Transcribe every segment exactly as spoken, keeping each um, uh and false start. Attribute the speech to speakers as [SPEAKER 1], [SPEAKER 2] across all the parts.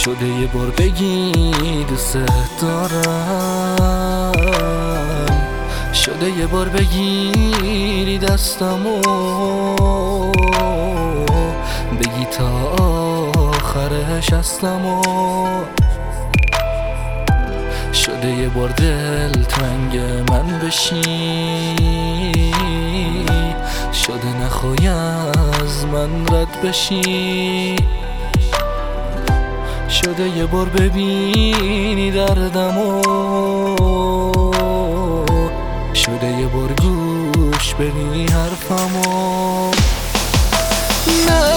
[SPEAKER 1] شده یه بار بگی دوست دارم، شده یه بار بگیری دستمو، بگی تا آخرش هستمو. شده یه بار دل تنگ من بشی، شده نخوای از من رد بشی، شده یه بار ببینی دردمو، شده یه بار گوش بدی حرفمو. نه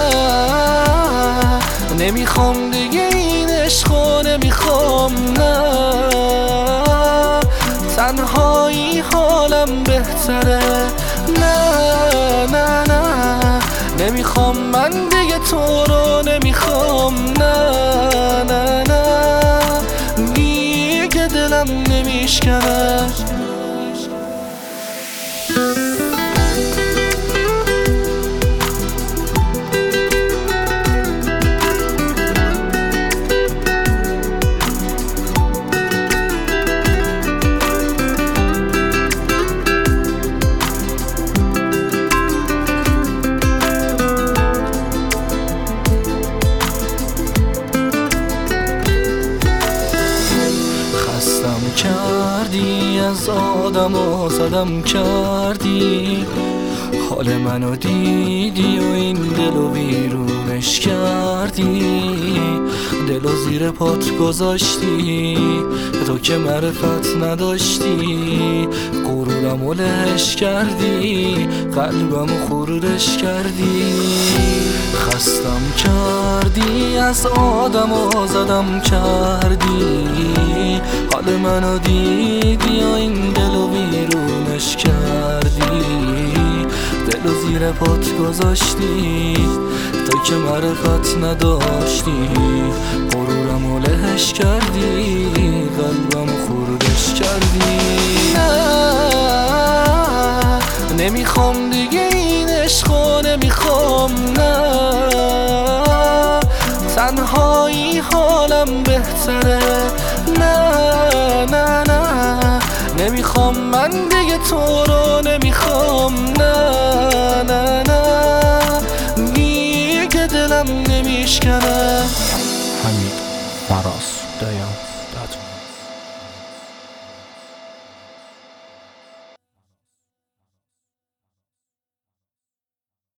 [SPEAKER 1] نمیخوام دیگه این عشقو، نمیخوام، نه تنهایی حالم بهتره، نه نه نه نمیخوام من دیگه تو رو، نمیخوام، نه نه نه دیگه دلم نمیشکنه. کردی از آدم و صدم کردی، حال منو دیدی و این دلو بیرونش کردی، دلو زیر پات گذاشتی تو که معرفت نداشتی، غرورمو لهش کردی، قلبمو خردش کردی. خستم کردی از آدم و زدم کردی، حال منو دیدی و این دلو بیرونش کردی، دلو زیر پات گذاشتی تو که معرفت نداشتی، غرورمو لهش کردی، قلبمو خردش کردی. نه نمیخوام دیگه این عشقو، نمیخوام، نه تنهایی حالم بهتره، نه نه نه نمیخوام من دیگه تو رو، نمیخوام، نه نه نه دیگه دلم نمیشکنه.
[SPEAKER 2] حمید فراز دایان.